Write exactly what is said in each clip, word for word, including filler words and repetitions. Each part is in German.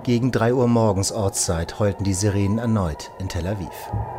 Gegen drei Uhr morgens Ortszeit heulten die Sirenen erneut in Tel Aviv.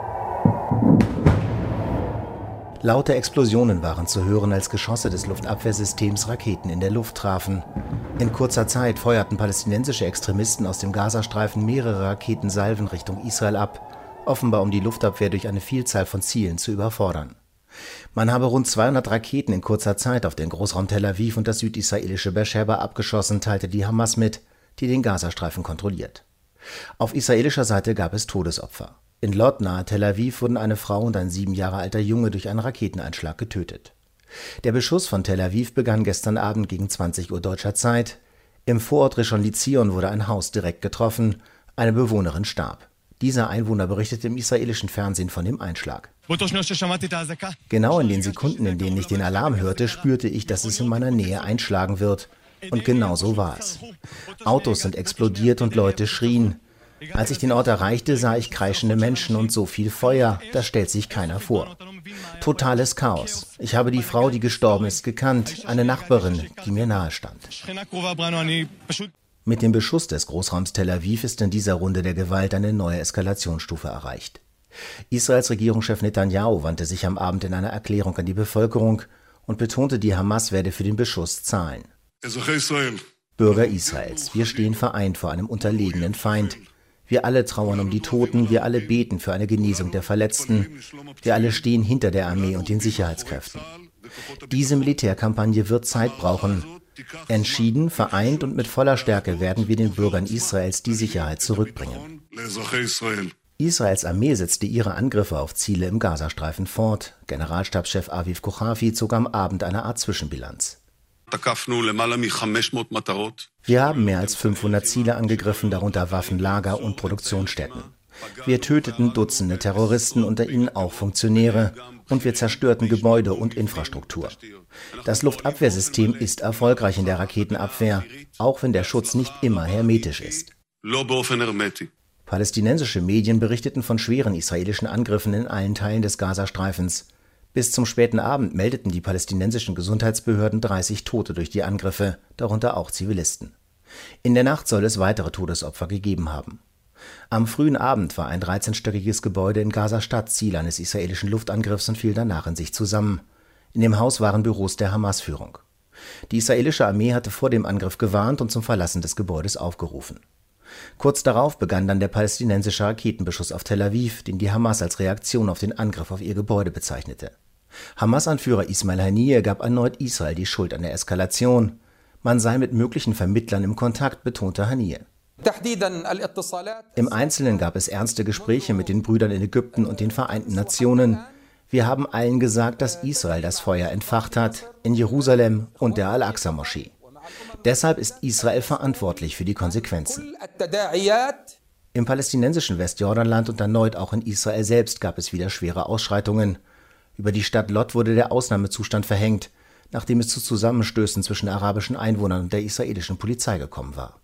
Laute Explosionen waren zu hören, als Geschosse des Luftabwehrsystems Raketen in der Luft trafen. In kurzer Zeit feuerten palästinensische Extremisten aus dem Gazastreifen mehrere Raketensalven Richtung Israel ab, offenbar um die Luftabwehr durch eine Vielzahl von Zielen zu überfordern. Man habe rund zweihundert Raketen in kurzer Zeit auf den Großraum Tel Aviv und das südisraelische Beersheba abgeschossen, teilte die Hamas mit, die den Gazastreifen kontrolliert. Auf israelischer Seite gab es Todesopfer. In Lod nahe Tel Aviv wurden eine Frau und ein sieben Jahre alter Junge durch einen Raketeneinschlag getötet. Der Beschuss von Tel Aviv begann gestern Abend gegen zwanzig Uhr deutscher Zeit. Im Vorort Rishon LeZion wurde ein Haus direkt getroffen. Eine Bewohnerin starb. Dieser Einwohner berichtete im israelischen Fernsehen von dem Einschlag. Genau in den Sekunden, in denen ich den Alarm hörte, spürte ich, dass es in meiner Nähe einschlagen wird. Und genau so war es. Autos sind explodiert und Leute schrien. Als ich den Ort erreichte, sah ich kreischende Menschen und so viel Feuer, das stellt sich keiner vor. Totales Chaos. Ich habe die Frau, die gestorben ist, gekannt, eine Nachbarin, die mir nahe stand. Mit dem Beschuss des Großraums Tel Aviv ist in dieser Runde der Gewalt eine neue Eskalationsstufe erreicht. Israels Regierungschef Netanyahu wandte sich am Abend in einer Erklärung an die Bevölkerung und betonte, die Hamas werde für den Beschuss zahlen. Bürger Israels, wir stehen vereint vor einem unterlegenen Feind. Wir alle trauern um die Toten, wir alle beten für eine Genesung der Verletzten. Wir alle stehen hinter der Armee und den Sicherheitskräften. Diese Militärkampagne wird Zeit brauchen. Entschieden, vereint und mit voller Stärke werden wir den Bürgern Israels die Sicherheit zurückbringen. Israels Armee setzte ihre Angriffe auf Ziele im Gazastreifen fort. Generalstabschef Aviv Kochavi zog am Abend eine Art Zwischenbilanz. Wir haben mehr als fünfhundert Ziele angegriffen, darunter Waffenlager und Produktionsstätten. Wir töteten Dutzende Terroristen, unter ihnen auch Funktionäre, und wir zerstörten Gebäude und Infrastruktur. Das Luftabwehrsystem ist erfolgreich in der Raketenabwehr, auch wenn der Schutz nicht immer hermetisch ist. Palästinensische Medien berichteten von schweren israelischen Angriffen in allen Teilen des Gazastreifens. Bis zum späten Abend meldeten die palästinensischen Gesundheitsbehörden dreißig Tote durch die Angriffe, darunter auch Zivilisten. In der Nacht soll es weitere Todesopfer gegeben haben. Am frühen Abend war ein dreizehnstöckiges Gebäude in Gaza-Stadt Ziel eines israelischen Luftangriffs und fiel danach in sich zusammen. In dem Haus waren Büros der Hamas-Führung. Die israelische Armee hatte vor dem Angriff gewarnt und zum Verlassen des Gebäudes aufgerufen. Kurz darauf begann dann der palästinensische Raketenbeschuss auf Tel Aviv, den die Hamas als Reaktion auf den Angriff auf ihr Gebäude bezeichnete. Hamas-Anführer Ismail Haniyeh gab erneut Israel die Schuld an der Eskalation. Man sei mit möglichen Vermittlern im Kontakt, betonte Haniyeh. Im Einzelnen gab es ernste Gespräche mit den Brüdern in Ägypten und den Vereinten Nationen. Wir haben allen gesagt, dass Israel das Feuer entfacht hat, in Jerusalem und der Al-Aqsa-Moschee. Deshalb ist Israel verantwortlich für die Konsequenzen. Im palästinensischen Westjordanland und erneut auch in Israel selbst gab es wieder schwere Ausschreitungen. Über die Stadt Lod wurde der Ausnahmezustand verhängt, nachdem es zu Zusammenstößen zwischen arabischen Einwohnern und der israelischen Polizei gekommen war.